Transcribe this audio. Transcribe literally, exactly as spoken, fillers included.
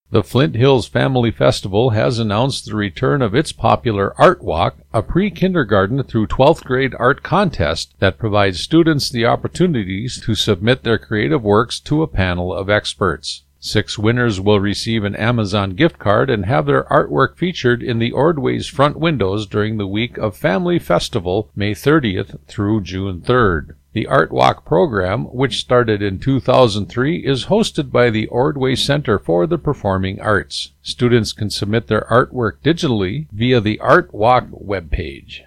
The Flint Hills Family Festival has announced the return of its popular Art Walk, a pre-kindergarten through twelfth grade art contest that provides students the opportunities to submit their creative works to a panel of experts. Six winners will receive an Amazon gift card and have their artwork featured in the Ordway's front windows during the week of Family Festival, May thirtieth through June third. The Art Walk program, which started in two thousand three, is hosted by the Ordway Center for the Performing Arts. Students can submit their artwork digitally via the Art Walk webpage.